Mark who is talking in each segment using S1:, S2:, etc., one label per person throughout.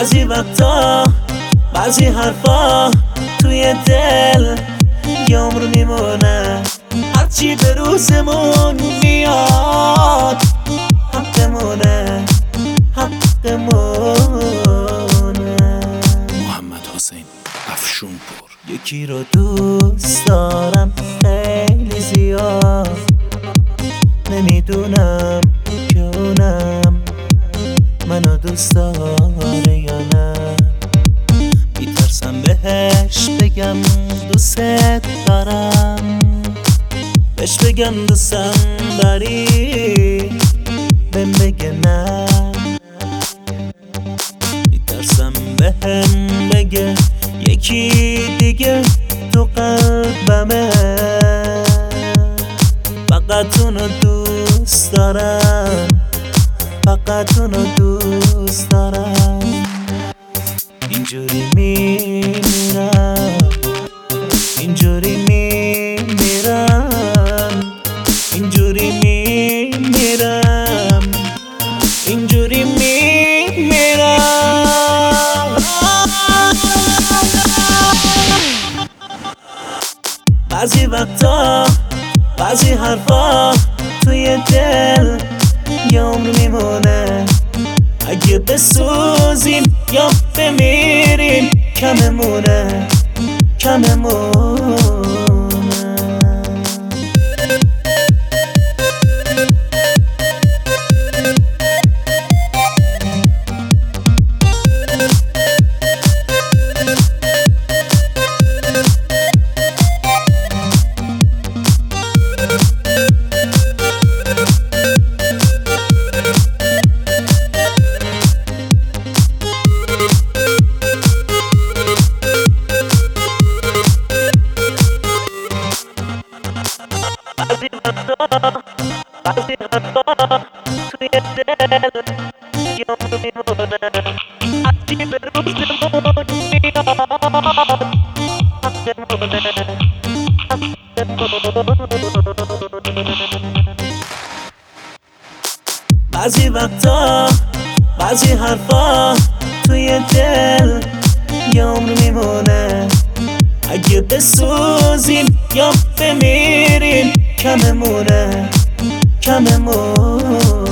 S1: بعضی وقتا بعضی حرفا توی دل یه عمر میمونه، هرچی به روزمون میاد حقمونه، حقمونه.
S2: محمد حسین افشونپور.
S1: یکی رو دوست دارم خیلی زیاد، نمیدونم که اونم منو دوست داره یا نه. میترسم بهش بگم دوست دارم، بهش بگم دوستم داری، بهم بگه نه. میترسم بهم بگه یکی دیگه تو قلبمه، فقط اونو دوست دارم، فقط اونو دوست دارم. اینجوری میمیرم، اینجوری میمیرم، اینجوری میمیرم، اینجوری میمیرم. بعضی وقتا بعضی حرفا توی دل یه عمر میمونه، اگه بسوزیم یا بمیریم کممونه، کممونه. بعضی حرفا توی دل یه عمر میمونه، هرچی به روزمون میاد حقمونه، حقمونه. بعضی وقتا بعضی حرفا توی دل یه عمر میمونه، اگه بسوزیم یا بمیریم کممونه، کممونه.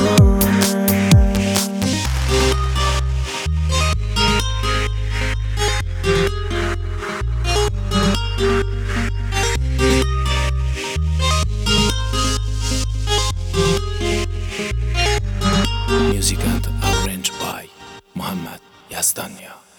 S2: Music and arranged by Muhammad Yazdania.